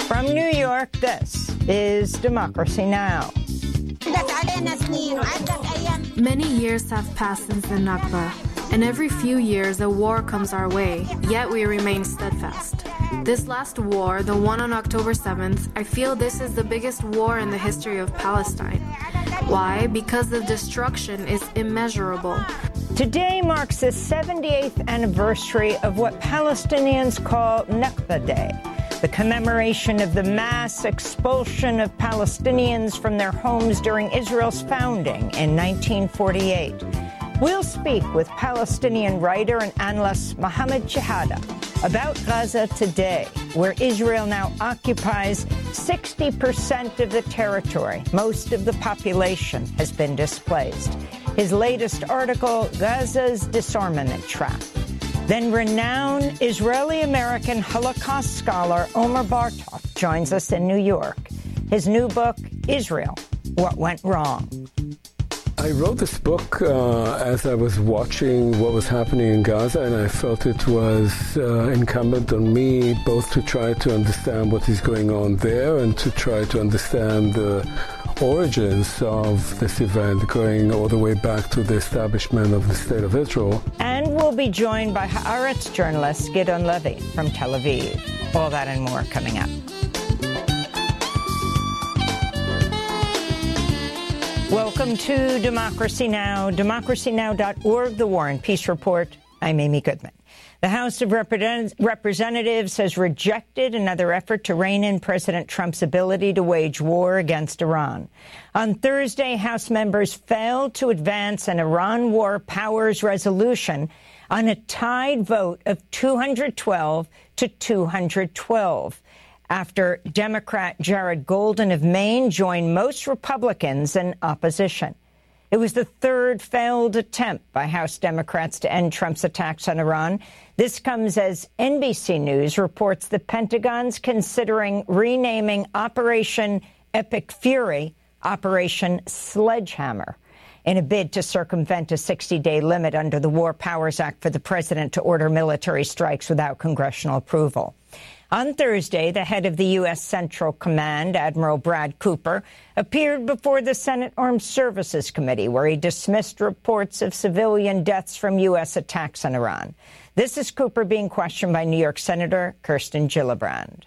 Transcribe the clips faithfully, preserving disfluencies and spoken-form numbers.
From New York, this is Democracy Now! Many years have passed since the Nakba, and every few years a war comes our way, yet we remain steadfast. This last war, the one on October seventh, I feel this is the biggest war in the history of Palestine. Why? Because the destruction is immeasurable. Today marks the seventy-eighth anniversary of what Palestinians call Nakba Day, the commemoration of the mass expulsion of Palestinians from their homes during Israel's founding in nineteen forty-eight. We'll speak with Palestinian writer and analyst Mohammed Chihada about Gaza today, where Israel now occupies sixty percent of the territory. Most of the population has been displaced. His latest article, Gaza's Disarmament Trap. Then renowned Israeli-American Holocaust scholar Omer Bartov joins us in New York. His new book, Israel, What Went Wrong. I wrote this book uh, as I was watching what was happening in Gaza, and I felt it was uh, incumbent on me both to try to understand what is going on there and to try to understand the origins of this event going all the way back to the establishment of the State of Israel. And we'll be joined by Haaretz journalist Gideon Levy from Tel Aviv. All that and more coming up. Welcome to Democracy Now!, democracy now dot org, The War and Peace Report. I'm Amy Goodman. The House of Representatives has rejected another effort to rein in President Trump's ability to wage war against Iran. On Thursday, House members failed to advance an Iran war powers resolution on a tied vote of two hundred twelve to two hundred twelve. After Democrat Jared Golden of Maine joined most Republicans in opposition. It was the third failed attempt by House Democrats to end Trump's attacks on Iran. This comes as N B C News reports the Pentagon's considering renaming Operation Epic Fury Operation Sledgehammer in a bid to circumvent a sixty-day limit under the War Powers Act for the president to order military strikes without congressional approval. On Thursday, the head of the U S. Central Command, Admiral Brad Cooper, appeared before the Senate Armed Services Committee, where he dismissed reports of civilian deaths from U S attacks on Iran. This is Cooper being questioned by New York Senator Kirsten Gillibrand.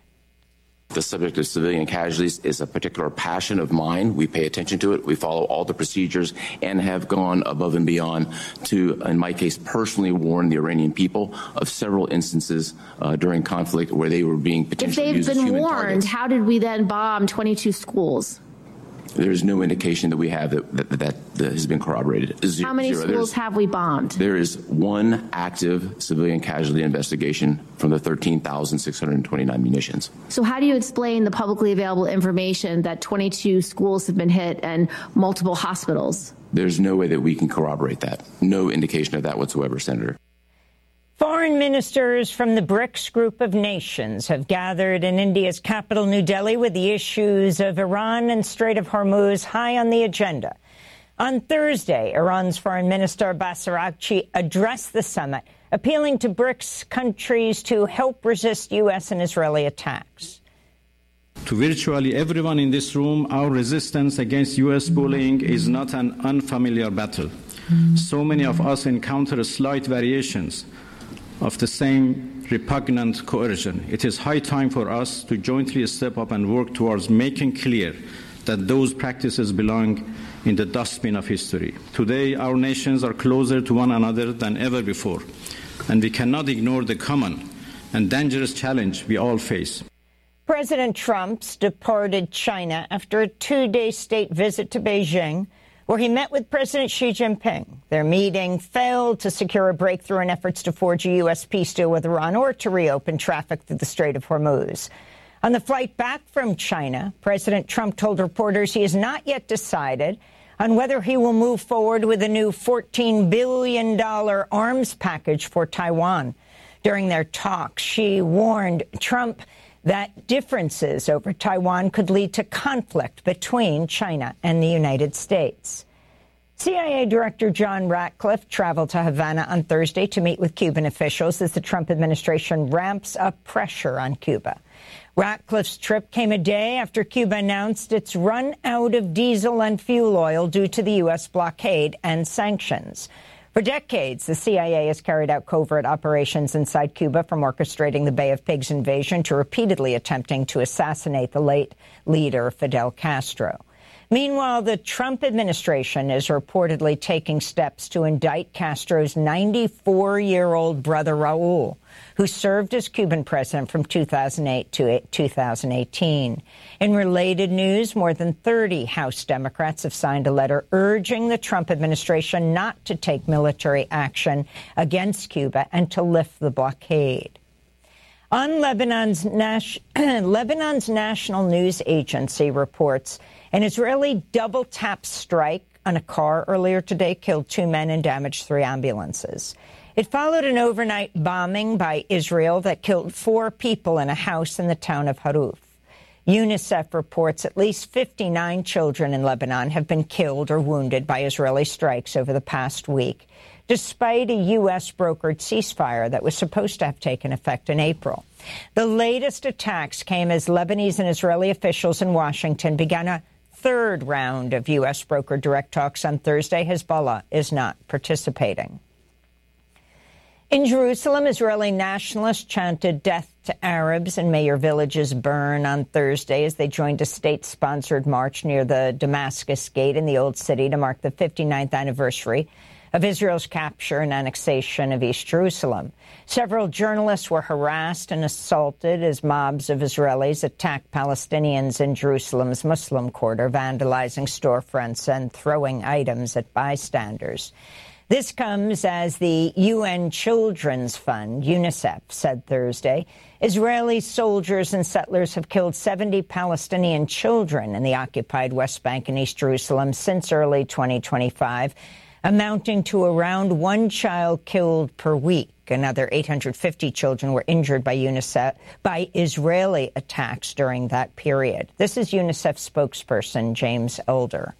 The subject of civilian casualties is a particular passion of mine. We pay attention to it. We follow all the procedures and have gone above and beyond to, in my case, personally warn the Iranian people of several instances uh, during conflict where they were being potentially used as human targets. If they've been warned, how did we then bomb twenty-two schools? There is no indication that we have that that, that, that has been corroborated. Zero, how many zero. schools There's, have we bombed? There is one active civilian casualty investigation from the thirteen thousand six hundred twenty-nine munitions. So how do you explain the publicly available information that twenty-two schools have been hit and multiple hospitals? There's no way that we can corroborate that. No indication of that whatsoever, Senator. Foreign ministers from the BRICS group of nations have gathered in India's capital, New Delhi, with the issues of Iran and Strait of Hormuz high on the agenda. On Thursday, Iran's Foreign Minister Abbas Araghchi addressed the summit, appealing to BRICS countries to help resist U S and Israeli attacks. To virtually everyone in this room, our resistance against U S bullying is not an unfamiliar battle. So many of us encounter slight variations of the same repugnant coercion. It is high time for us to jointly step up and work towards making clear that those practices belong in the dustbin of history. Today, our nations are closer to one another than ever before, and we cannot ignore the common and dangerous challenge we all face. President Trump's departed China after a two-day state visit to Beijing, where he met with President Xi Jinping. Their meeting failed to secure a breakthrough in efforts to forge a U S peace deal with Iran or to reopen traffic through the Strait of Hormuz. On the flight back from China, President Trump told reporters he has not yet decided on whether he will move forward with a new fourteen billion dollars arms package for Taiwan. During their talks, Xi warned Trump that differences over Taiwan could lead to conflict between China and the United States. C I A Director John Ratcliffe traveled to Havana on Thursday to meet with Cuban officials as the Trump administration ramps up pressure on Cuba. Ratcliffe's trip came a day after Cuba announced it's run out of diesel and fuel oil due to the U S blockade and sanctions. For decades, the C I A has carried out covert operations inside Cuba, from orchestrating the Bay of Pigs invasion to repeatedly attempting to assassinate the late leader Fidel Castro. Meanwhile, the Trump administration is reportedly taking steps to indict Castro's ninety-four-year-old brother, Raul, who served as Cuban president from two thousand eight to two thousand eighteen. In related news, more than thirty House Democrats have signed a letter urging the Trump administration not to take military action against Cuba and to lift the blockade. On Lebanon's, Nas- Lebanon's National News Agency reports an Israeli double-tap strike on a car earlier today killed two men and damaged three ambulances. It followed an overnight bombing by Israel that killed four people in a house in the town of Haruf. UNICEF reports at least fifty-nine children in Lebanon have been killed or wounded by Israeli strikes over the past week, despite a U S-brokered ceasefire that was supposed to have taken effect in April. The latest attacks came as Lebanese and Israeli officials in Washington began a third round of U S-brokered direct talks on Thursday. Hezbollah is not participating. In Jerusalem, Israeli nationalists chanted death to Arabs and may your villages burn on Thursday as they joined a state-sponsored march near the Damascus Gate in the Old City to mark the fifty-ninth anniversary of Israel's capture and annexation of East Jerusalem. Several journalists were harassed and assaulted as mobs of Israelis attacked Palestinians in Jerusalem's Muslim quarter, vandalizing storefronts and throwing items at bystanders. This comes as the U N Children's Fund, UNICEF, said Thursday Israeli soldiers and settlers have killed seventy Palestinian children in the occupied West Bank and East Jerusalem since early twenty twenty-five, amounting to around one child killed per week. Another eight hundred fifty children were injured by UNICEF by Israeli attacks during that period. This is UNICEF spokesperson James Elder.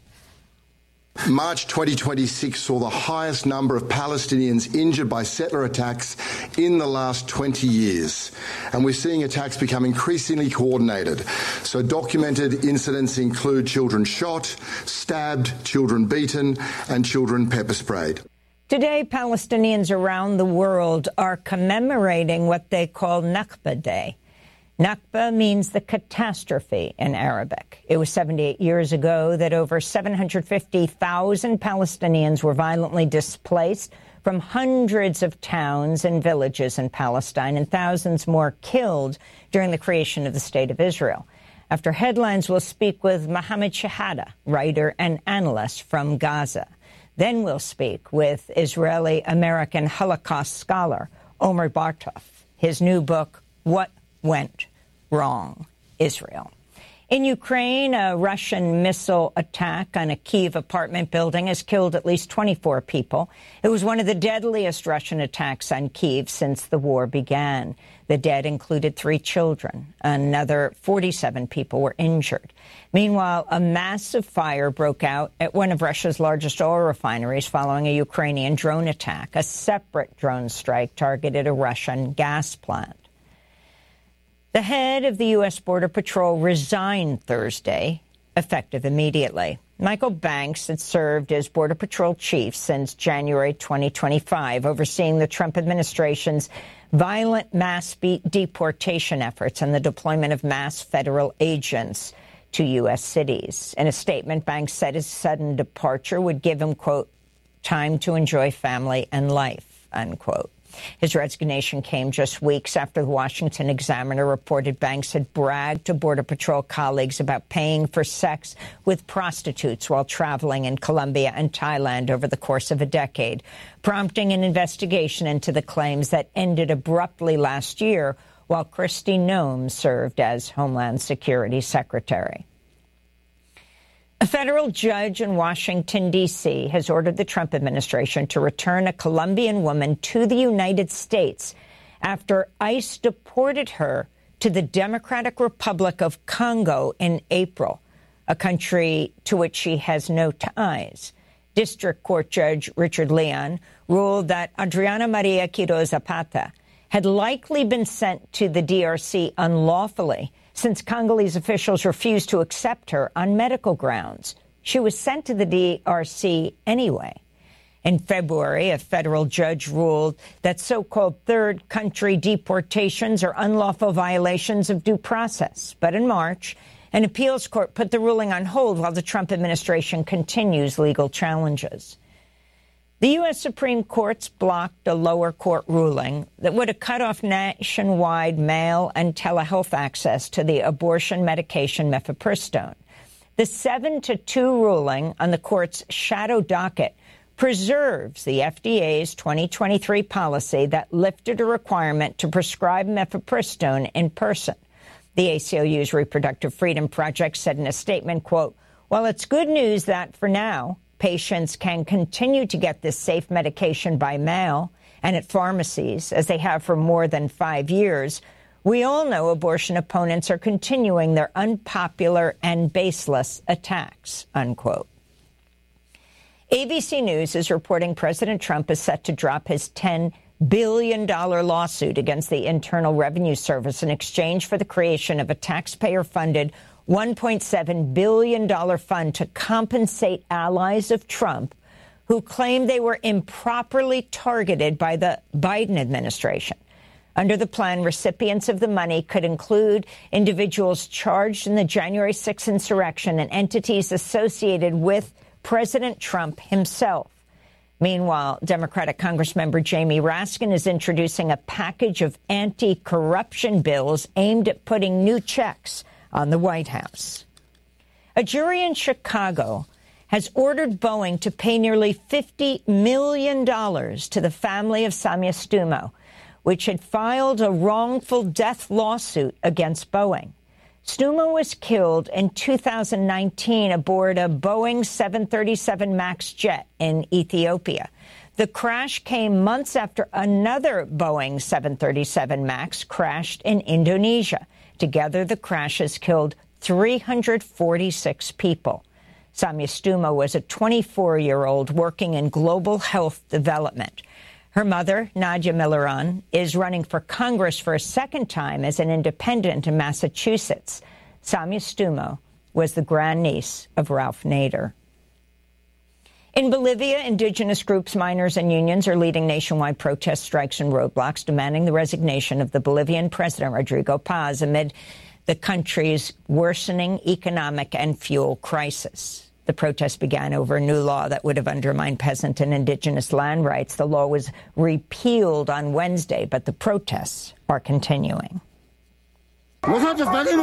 March twenty twenty-six saw the highest number of Palestinians injured by settler attacks in the last twenty years. And we're seeing attacks become increasingly coordinated. So documented incidents include children shot, stabbed, children beaten, and children pepper sprayed. Today, Palestinians around the world are commemorating what they call Nakba Day. Nakba means the catastrophe in Arabic. It was seventy-eight years ago that over seven hundred fifty thousand Palestinians were violently displaced from hundreds of towns and villages in Palestine, and thousands more killed during the creation of the State of Israel. After headlines, we'll speak with Mohammed Shahada, writer and analyst from Gaza. Then we'll speak with Israeli-American Holocaust scholar Omer Bartov. His new book, What Went Wrong, Israel. In Ukraine, a Russian missile attack on a Kyiv apartment building has killed at least twenty-four people. It was one of the deadliest Russian attacks on Kyiv since the war began. The dead included three children. Another forty-seven people were injured. Meanwhile, a massive fire broke out at one of Russia's largest oil refineries following a Ukrainian drone attack. A separate drone strike targeted a Russian gas plant. The head of the U S Border Patrol resigned Thursday, effective immediately. Michael Banks had served as Border Patrol chief since January twenty twenty-five, overseeing the Trump administration's violent mass deportation efforts and the deployment of mass federal agents to U S cities. In a statement, Banks said his sudden departure would give him, quote, time to enjoy family and life, unquote. His resignation came just weeks after the Washington Examiner reported Banks had bragged to Border Patrol colleagues about paying for sex with prostitutes while traveling in Colombia and Thailand over the course of a decade, prompting an investigation into the claims that ended abruptly last year while Kristi Noem served as Homeland Security Secretary. A federal judge in Washington, D C has ordered the Trump administration to return a Colombian woman to the United States after ICE deported her to the Democratic Republic of Congo in April, a country to which she has no ties. District Court Judge Richard Leon ruled that Adriana Maria Quiroz Zapata had likely been sent to the D R C unlawfully, since Congolese officials refused to accept her on medical grounds. She was sent to the D R C anyway. In February, a federal judge ruled that so-called third country deportations are unlawful violations of due process. But in March, an appeals court put the ruling on hold while the Trump administration continues legal challenges. The U S Supreme Court's blocked a lower court ruling that would have cut off nationwide mail and telehealth access to the abortion medication mifepristone. The seven to two ruling on the court's shadow docket preserves the F D A's twenty twenty-three policy that lifted a requirement to prescribe mifepristone in person. The A C L U's Reproductive Freedom Project said in a statement, quote, "While it's good news that, for now, patients can continue to get this safe medication by mail and at pharmacies, as they have for more than five years, we all know abortion opponents are continuing their unpopular and baseless attacks," unquote. A B C News is reporting President Trump is set to drop his ten billion dollars lawsuit against the Internal Revenue Service in exchange for the creation of a taxpayer-funded one point seven billion dollars fund to compensate allies of Trump who claim they were improperly targeted by the Biden administration. Under the plan, recipients of the money could include individuals charged in the January sixth insurrection and entities associated with President Trump himself. Meanwhile, Democratic Congressmember Jamie Raskin is introducing a package of anti-corruption bills aimed at putting new checks on the White House. A jury in Chicago has ordered Boeing to pay nearly fifty million dollars to the family of Samia Stumo, which had filed a wrongful death lawsuit against Boeing. Stumo was killed in two thousand nineteen aboard a Boeing seven thirty-seven MAX jet in Ethiopia. The crash came months after another Boeing seven thirty-seven MAX crashed in Indonesia. Together, the crashes killed three hundred forty-six people. Samia Stumo was a twenty-four-year-old working in global health development. Her mother, Nadia Milleran, is running for Congress for a second time as an independent in Massachusetts. Samia Stumo was the grandniece of Ralph Nader. In Bolivia, indigenous groups, miners, and unions are leading nationwide protest strikes and roadblocks, demanding the resignation of the Bolivian president, Rodrigo Paz, amid the country's worsening economic and fuel crisis. The protest began over a new law that would have undermined peasant and indigenous land rights. The law was repealed on Wednesday, but the protests are continuing. We demand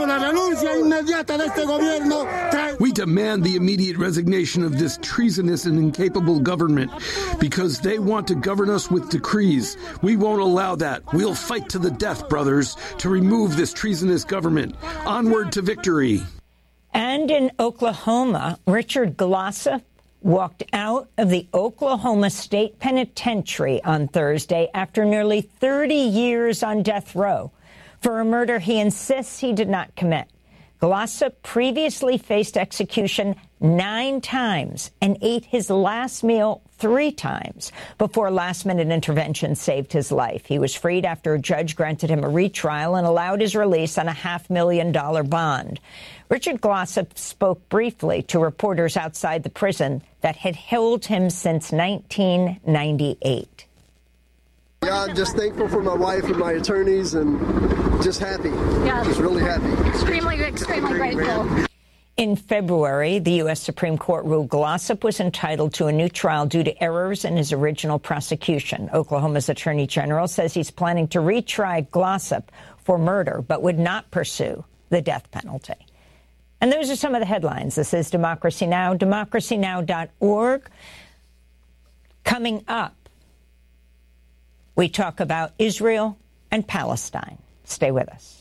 the immediate resignation of this treasonous and incapable government because they want to govern us with decrees. We won't allow that. We'll fight to the death, brothers, to remove this treasonous government. Onward to victory. And in Oklahoma, Richard Glossip walked out of the Oklahoma State Penitentiary on Thursday after nearly thirty years on death row for a murder he insists he did not commit. Glossip previously faced execution nine times and ate his last meal three times before last-minute intervention saved his life. He was freed after a judge granted him a retrial and allowed his release on a half-million dollar bond. Richard Glossip spoke briefly to reporters outside the prison that had held him since nineteen ninety-eight. Yeah, I'm just thankful for my wife and my attorneys and just happy. Yeah. Just really happy. Extremely, extremely grateful. In February, the U S Supreme Court ruled Glossip was entitled to a new trial due to errors in his original prosecution. Oklahoma's Attorney General says he's planning to retry Glossip for murder, but would not pursue the death penalty. And those are some of the headlines. This is Democracy Now!, democracy now dot org. Coming up, we talk about Israel and Palestine. Stay with us.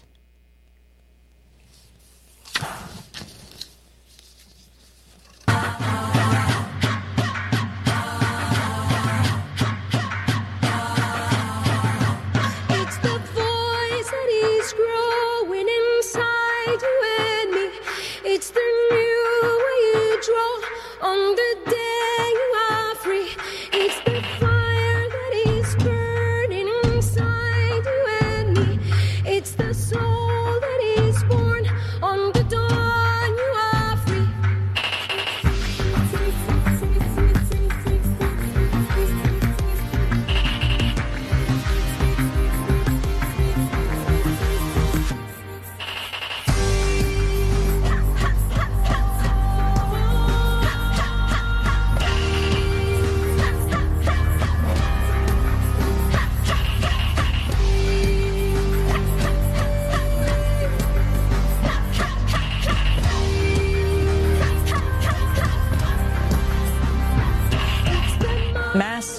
It's the voice that is growing inside you and me. It's the new way you draw on the day you are free. It's the fire that is burning inside you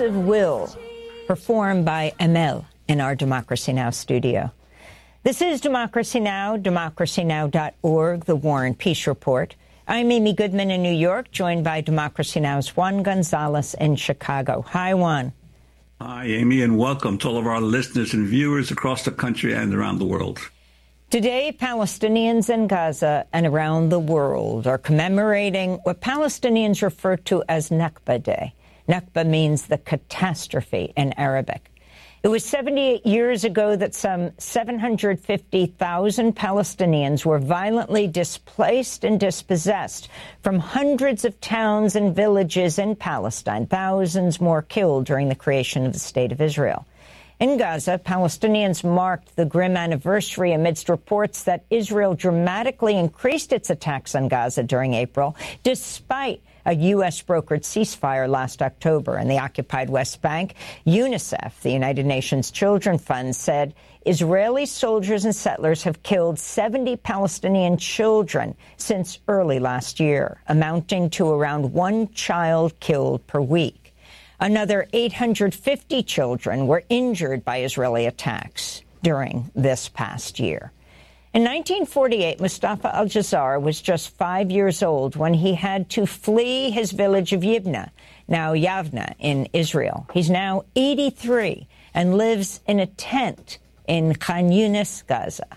Impulsive Will, performed by Amel in our Democracy Now! Studio. This is Democracy Now!, democracy now dot org, the War and Peace Report. I'm Amy Goodman in New York, joined by Democracy Now!'s Juan Gonzalez in Chicago. Hi, Juan. Hi, Amy, and welcome to all of our listeners and viewers across the country and around the world. Today, Palestinians in Gaza and around the world are commemorating what Palestinians refer to as Nakba Day. Nakba means the catastrophe in Arabic. It was seventy-eight years ago that some seven hundred fifty thousand Palestinians were violently displaced and dispossessed from hundreds of towns and villages in Palestine, thousands more killed during the creation of the State of Israel. In Gaza, Palestinians marked the grim anniversary amidst reports that Israel dramatically increased its attacks on Gaza during April, despite a U S-brokered ceasefire last October in the occupied West Bank. UNICEF, the United Nations Children's Fund, said Israeli soldiers and settlers have killed seventy Palestinian children since early last year, amounting to around one child killed per week. Another eight hundred fifty children were injured by Israeli attacks during this past year. In nineteen forty-eight, Mustafa al-Jazar was just five years old when he had to flee his village of Yibna, now Yavna, in Israel. He's now eighty-three and lives in a tent in Khan Yunis, Gaza.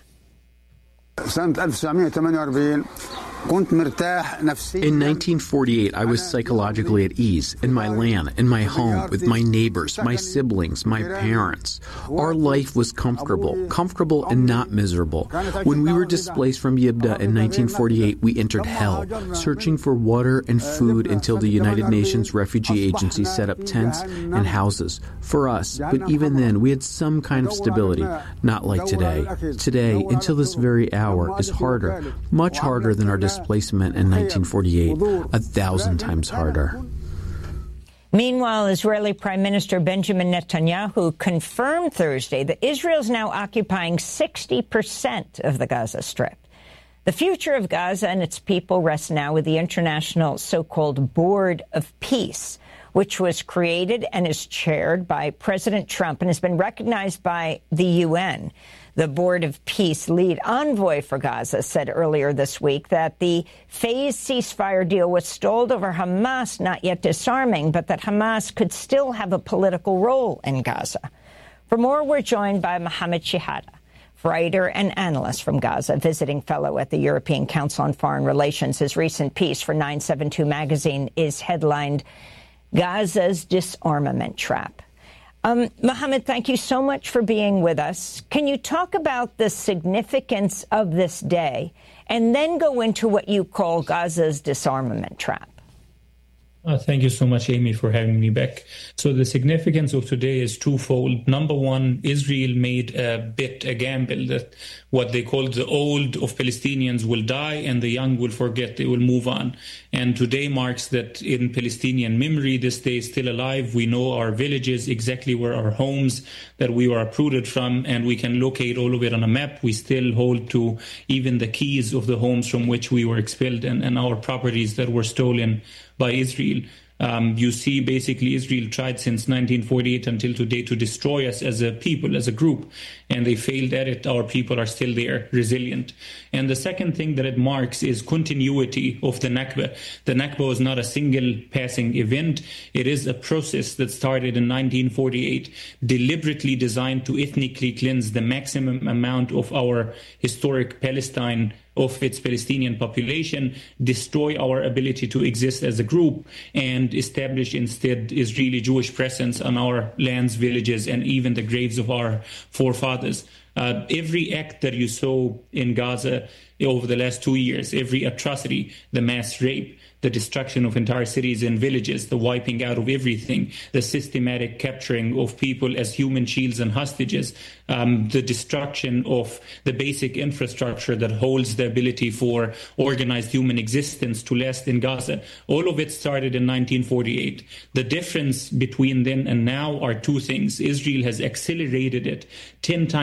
In nineteen forty-eight, I was psychologically at ease in my land, in my home, with my neighbors, my siblings, my parents. Our life was comfortable, comfortable and not miserable. When we were displaced from Yibna in nineteen forty-eight, we entered hell, searching for water and food until the United Nations Refugee Agency set up tents and houses for us. But even then, we had some kind of stability, not like today. Today, until this very hour, is harder, much harder than our displacement in nineteen forty-eight, a thousand times harder. Meanwhile, Israeli Prime Minister Benjamin Netanyahu confirmed Thursday that Israel is now occupying sixty percent of the Gaza Strip. The future of Gaza and its people rests now with the international so-called Board of Peace, which was created and is chaired by President Trump and has been recognized by the U N. The Board of Peace lead envoy for Gaza said earlier this week that the phased ceasefire deal was stalled over Hamas not yet disarming, but that Hamas could still have a political role in Gaza. For more, we're joined by Mohammed Shihada, writer and analyst from Gaza, visiting fellow at the European Council on Foreign Relations. His recent piece for nine seventy-two magazine is headlined, Gaza's Disarmament Trap. Um, Mohammed, thank you so much for being with us. Can you talk about the significance of this day and then go into what you call Gaza's disarmament trap? Uh, thank you so much, Amy, for having me back. So the significance of today is twofold. Number one, Israel made a bet, a gamble, that what they call the old of Palestinians will die and the young will forget, they will move on. And today marks that in Palestinian memory, this day is still alive. We know our villages, exactly where our homes that we were uprooted from, and we can locate all of it on a map. We still hold to even the keys of the homes from which we were expelled and, and our properties that were stolen by Israel. Um, you see, basically, Israel tried since nineteen forty-eight until today to destroy us as a people, as a group, and they failed at it. Our people are still there, resilient. And the second thing that it marks is continuity of the Nakba. The Nakba was not a single passing event. It is a process that started in nineteen forty-eight, deliberately designed to ethnically cleanse the maximum amount of our historic Palestine, of its Palestinian population, destroy our ability to exist as a group, and establish instead Israeli Jewish presence on our lands, villages, and even the graves of our forefathers. Uh, every act that you saw in Gaza over the last two years, every atrocity, the mass rape, the destruction of entire cities and villages, the wiping out of everything, the systematic capturing of people as human shields and hostages, um, the destruction of the basic infrastructure that holds the ability for organized human existence to last in Gaza. All of it started in nineteen forty-eight. The difference between then and now are two things. Israel has accelerated it ten times as a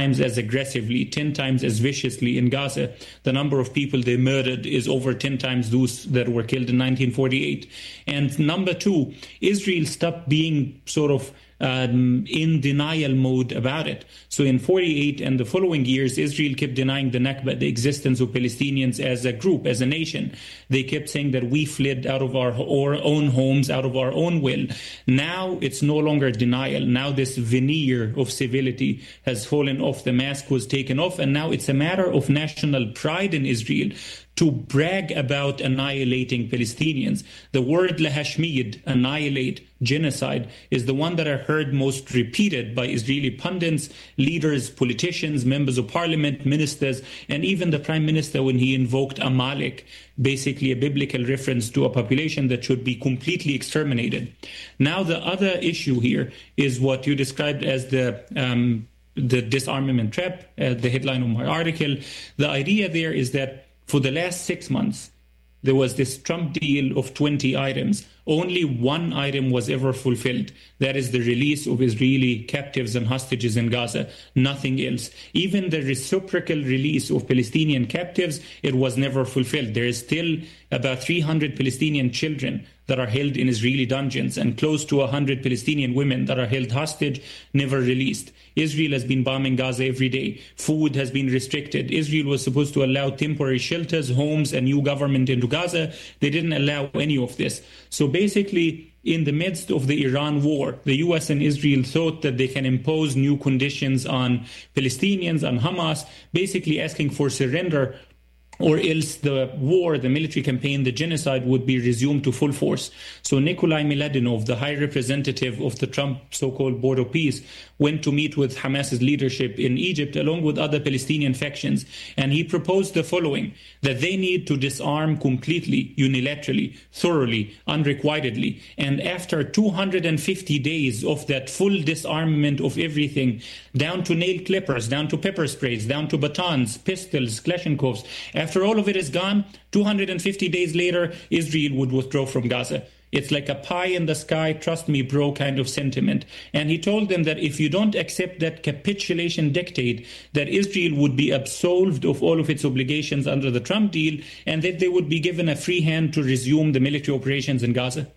aggressively, ten times as viciously in Gaza. The number of people they murdered is over ten times those that were killed in nineteen forty-eight. And number two, Israel stopped being sort of Um, in denial mode about it. So in forty-eight and the following years, Israel kept denying the Nakba, the existence of Palestinians as a group, as a nation. They kept saying that we fled out of our, our own homes, out of our own will. Now it's no longer denial. Now this veneer of civility has fallen off. The mask was taken off, and now it's a matter of national pride in Israel to brag about annihilating Palestinians. The word lahashmid, annihilate, genocide, is the one that I heard most repeated by Israeli pundits, leaders, politicians, members of parliament, ministers, and even the prime minister when he invoked Amalek, basically a biblical reference to a population that should be completely exterminated. Now the other issue here is what you described as the um, the disarmament trap, uh, the headline of my article. The idea there is that for the last six months, there was this Trump deal of twenty items. Only one item was ever fulfilled. That is the release of Israeli captives and hostages in Gaza. Nothing else. Even the reciprocal release of Palestinian captives, it was never fulfilled. There is still about three hundred Palestinian children that are held in Israeli dungeons and close to one hundred Palestinian women that are held hostage, never released. Israel has been bombing Gaza every day. Food has been restricted. Israel was supposed to allow temporary shelters, homes, a new government into Gaza. They didn't allow any of this. So basically, in the midst of the Iran war, the U S and Israel thought that they can impose new conditions on Palestinians, on Hamas, basically asking for surrender, or else the war, the military campaign, the genocide would be resumed to full force. So Nikolai Miladinov, the high representative of the Trump so-called Board of Peace, went to meet with Hamas's leadership in Egypt along with other Palestinian factions, and he proposed the following, that they need to disarm completely, unilaterally, thoroughly, unrequitedly, and after two hundred fifty days of that full disarmament of everything, down to nail clippers, down to pepper sprays, down to batons, pistols, Kalashnikovs, after all of it is gone, two hundred fifty days later, Israel would withdraw from Gaza. It's like a pie in the sky, trust me, bro, kind of sentiment. And he told them that if you don't accept that capitulation dictate, that Israel would be absolved of all of its obligations under the Trump deal, and that they would be given a free hand to resume the military operations in Gaza.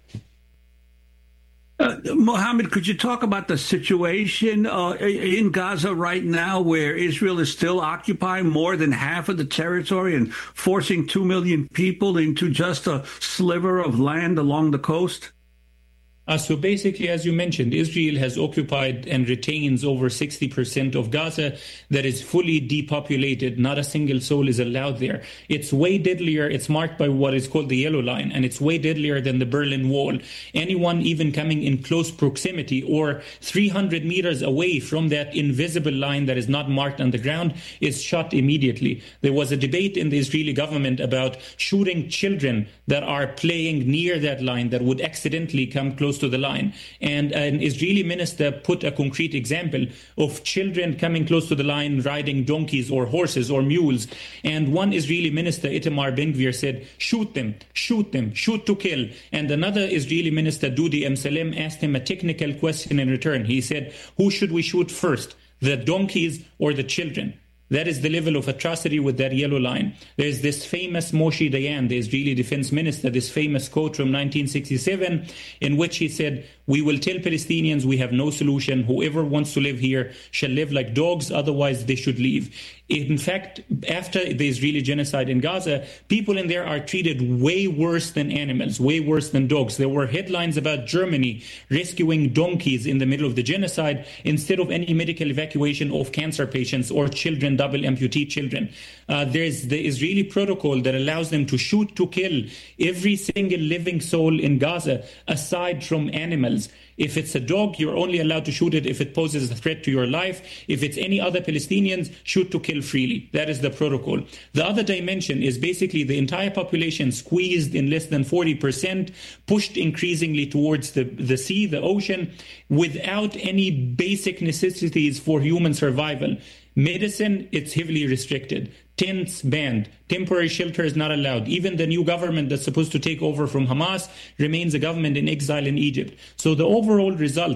Uh, Mohammed, could you talk about the situation uh, in Gaza right now, where Israel is still occupying more than half of the territory and forcing two million people into just a sliver of land along the coast? Uh, so basically, as you mentioned, Israel has occupied and retains over sixty percent of Gaza that is fully depopulated. Not a single soul is allowed there. It's way deadlier. It's marked by what is called the Yellow Line, and it's way deadlier than the Berlin Wall. Anyone even coming in close proximity or three hundred meters away from that invisible line that is not marked on the ground is shot immediately. There was a debate in the Israeli government about shooting children that are playing near that line that would accidentally come close to the line. And an Israeli minister put a concrete example of children coming close to the line riding donkeys or horses or mules. And one Israeli minister, Itamar Ben-Gvir, said, shoot them, shoot them, shoot to kill. And another Israeli minister, Dudi Amsalem, asked him a technical question in return. He said, who should we shoot first, the donkeys or the children? That is the level of atrocity with that yellow line. There's this famous Moshe Dayan, the Israeli defense minister, this famous quote from nineteen sixty-seven, in which he said, we will tell Palestinians we have no solution. Whoever wants to live here shall live like dogs, otherwise they should leave. In fact, after the Israeli genocide in Gaza, people in there are treated way worse than animals, way worse than dogs. There were headlines about Germany rescuing donkeys in the middle of the genocide instead of any medical evacuation of cancer patients or children, double amputee children. Uh, there's the Israeli protocol that allows them to shoot to kill every single living soul in Gaza, aside from animals. If it's a dog, you're only allowed to shoot it if it poses a threat to your life. If it's any other Palestinians, shoot to kill freely. That is the protocol. The other dimension is basically the entire population squeezed in less than forty percent, pushed increasingly towards the, the sea, the ocean, without any basic necessities for human survival. Medicine, it's heavily restricted. Tents banned. Temporary shelter is not allowed. Even the new government that's supposed to take over from Hamas remains a government in exile in Egypt. So the overall result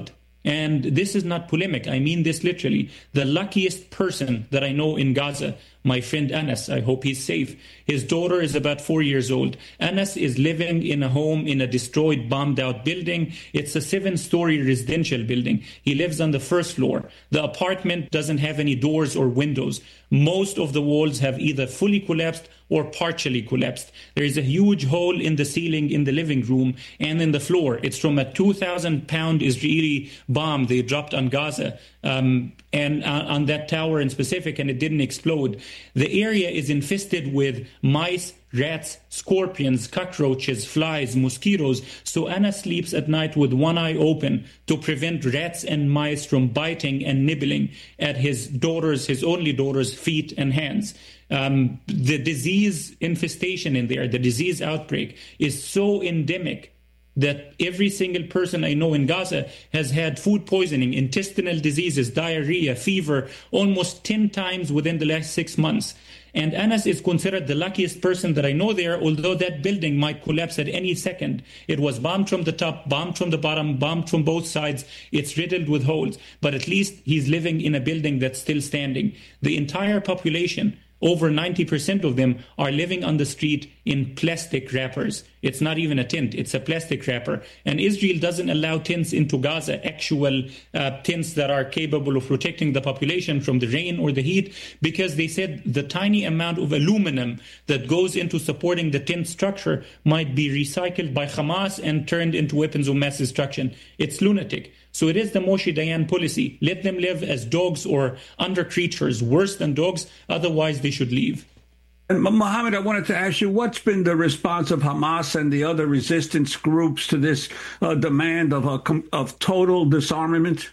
And this is not polemic. I mean this literally. The luckiest person that I know in Gaza, my friend Anas, I hope he's safe. His daughter is about four years old. Anas is living in a home in a destroyed, bombed-out building. It's a seven-story residential building. He lives on the first floor. The apartment doesn't have any doors or windows. Most of the walls have either fully collapsed or partially collapsed. There is a huge hole in the ceiling in the living room and in the floor. It's from a two thousand pound Israeli bomb they dropped on Gaza, um, and uh, on that tower in specific, and it didn't explode. The area is infested with mice, rats, scorpions, cockroaches, flies, mosquitoes. So Anna sleeps at night with one eye open to prevent rats and mice from biting and nibbling at his daughter's, his only daughter's feet and hands. Um, the disease infestation in there, the disease outbreak is so endemic that every single person I know in Gaza has had food poisoning, intestinal diseases, diarrhea, fever, almost ten times within the last six months. And Anas is considered the luckiest person that I know there, although that building might collapse at any second. It was bombed from the top, bombed from the bottom, bombed from both sides. It's riddled with holes. But at least he's living in a building that's still standing. The entire population, over ninety percent of them, are living on the street in plastic wrappers. It's not even a tent, it's a plastic wrapper. And Israel doesn't allow tents into Gaza, actual uh, tents that are capable of protecting the population from the rain or the heat, because they said the tiny amount of aluminum that goes into supporting the tent structure might be recycled by Hamas and turned into weapons of mass destruction. It's lunatic. So it is the Moshe Dayan policy. Let them live as dogs or under creatures, worse than dogs. Otherwise, they should leave. And Mohammed, I wanted to ask you, what's been the response of Hamas and the other resistance groups to this uh, demand of, a, of total disarmament?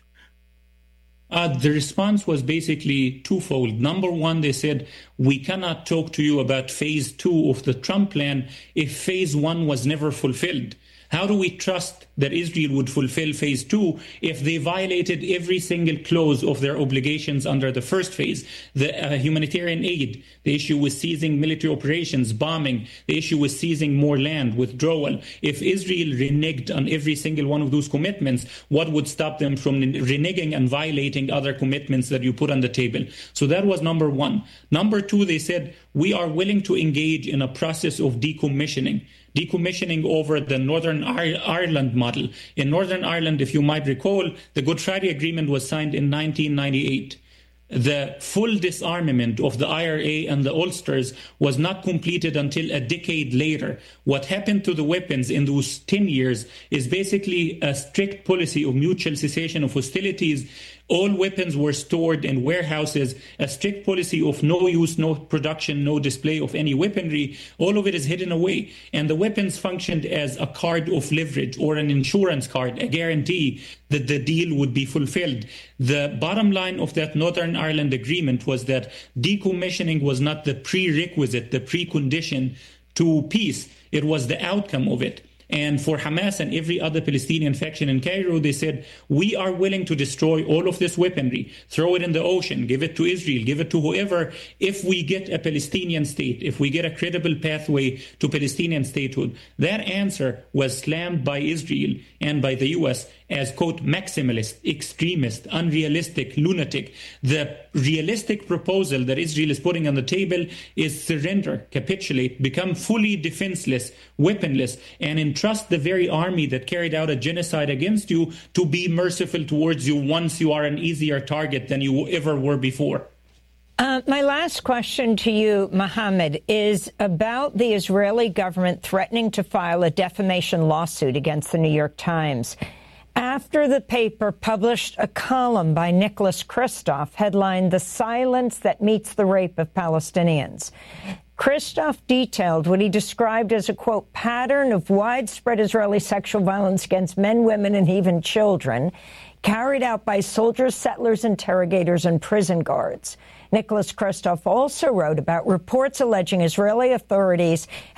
Uh, the response was basically twofold. Number one, they said, we cannot talk to you about phase two of the Trump plan if phase one was never fulfilled. How do we trust that Israel would fulfill phase two if they violated every single clause of their obligations under the first phase? The uh, humanitarian aid, the issue with seizing military operations, bombing, the issue with seizing more land, withdrawal. If Israel reneged on every single one of those commitments, what would stop them from reneging and violating other commitments that you put on the table? So that was number one. Number two, they said, we are willing to engage in a process of decommissioning. Decommissioning over the Northern Ireland model. In Northern Ireland, if you might recall, the Good Friday Agreement was signed in nineteen ninety-eight. The full disarmament of the I R A and the Ulsters was not completed until a decade later. What happened to the weapons in those ten years is basically a strict policy of mutual cessation of hostilities. All weapons were stored in warehouses, a strict policy of no use, no production, no display of any weaponry. All of it is hidden away. And the weapons functioned as a card of leverage or an insurance card, a guarantee that the deal would be fulfilled. The bottom line of that Northern Ireland agreement was that decommissioning was not the prerequisite, the precondition to peace. It was the outcome of it. And for Hamas and every other Palestinian faction in Cairo, they said, we are willing to destroy all of this weaponry, throw it in the ocean, give it to Israel, give it to whoever, if we get a Palestinian state, if we get a credible pathway to Palestinian statehood. That answer was slammed by Israel and by the U S as, quote, maximalist, extremist, unrealistic, lunatic. The realistic proposal that Israel is putting on the table is surrender, capitulate, become fully defenseless, weaponless, and entrust the very army that carried out a genocide against you to be merciful towards you once you are an easier target than you ever were before. Uh, my last question to you, Mohammed, is about the Israeli government threatening to file a defamation lawsuit against the New York Times after the paper published a column by Nicholas Kristof headlined "The Silence That Meets the Rape of Palestinians." Kristof detailed what he described as a, quote, pattern of widespread Israeli sexual violence against men, women, and even children, carried out by soldiers, settlers, interrogators, and prison guards. Nicholas Kristof also wrote about reports alleging Israeli authorities